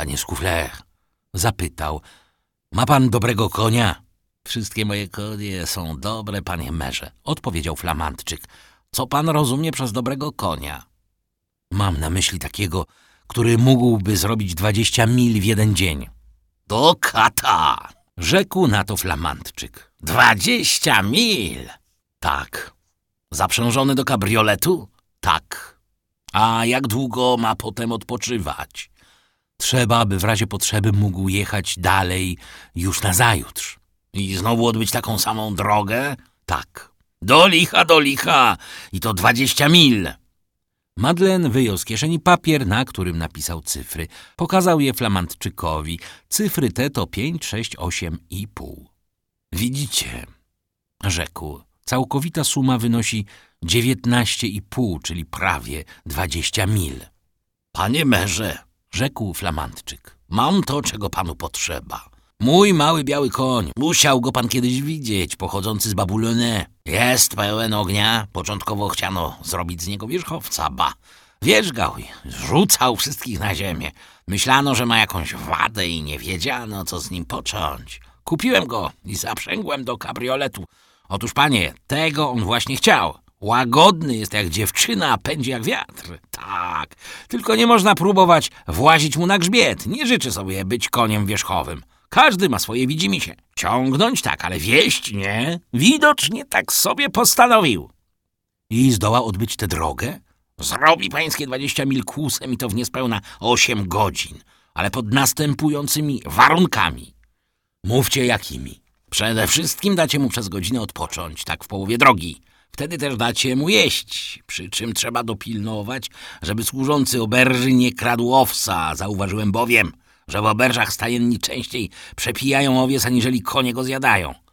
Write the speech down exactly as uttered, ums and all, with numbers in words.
panie Scaufflaire? Zapytał. Ma pan dobrego konia? Wszystkie moje konie są dobre, panie merze, odpowiedział Flamandczyk. Co pan rozumie przez dobrego konia? Mam na myśli takiego, który mógłby zrobić dwadzieścia mil w jeden dzień. Do kata! Rzekł na to Flamandczyk. Dwadzieścia mil! Tak. Zaprzężony do kabrioletu? Tak. A jak długo ma potem odpoczywać? Trzeba, by w razie potrzeby mógł jechać dalej już nazajutrz. I znowu odbyć taką samą drogę? Tak. Do licha, do licha! I to dwadzieścia mil! Madeleine wyjął z kieszeni papier, na którym napisał cyfry. Pokazał je Flamandczykowi. Cyfry te to pięć, sześć, osiem i pół. Widzicie, rzekł, całkowita suma wynosi dziewiętnaście i pół, czyli prawie dwadzieścia mil. Panie merze, rzekł Flamandczyk, mam to, czego panu potrzeba. Mój mały biały koń, musiał go pan kiedyś widzieć, pochodzący z Babulone. Jest pełen ognia, początkowo chciano zrobić z niego wierzchowca, ba. Wierzgał i rzucał wszystkich na ziemię. Myślano, że ma jakąś wadę i nie wiedziano, co z nim począć. Kupiłem go i zaprzęgłem do kabrioletu. Otóż, panie, tego on właśnie chciał. Łagodny jest jak dziewczyna, a pędzi jak wiatr. Tak, tylko nie można próbować włazić mu na grzbiet. Nie życzę sobie być koniem wierzchowym. Każdy ma swoje widzimisię. Ciągnąć tak, ale wieść nie. Widocznie tak sobie postanowił. I zdoła odbyć tę drogę? Zrobi pańskie dwadzieścia mil kłusem i to w niespełna osiem godzin, ale pod następującymi warunkami. Mówcie jakimi. Przede wszystkim dacie mu przez godzinę odpocząć, tak w połowie drogi. Wtedy też dacie mu jeść, przy czym trzeba dopilnować, żeby służący oberży nie kradł owsa. Zauważyłem bowiem, że w oberżach stajenni częściej przepijają owiec, aniżeli konie go zjadają.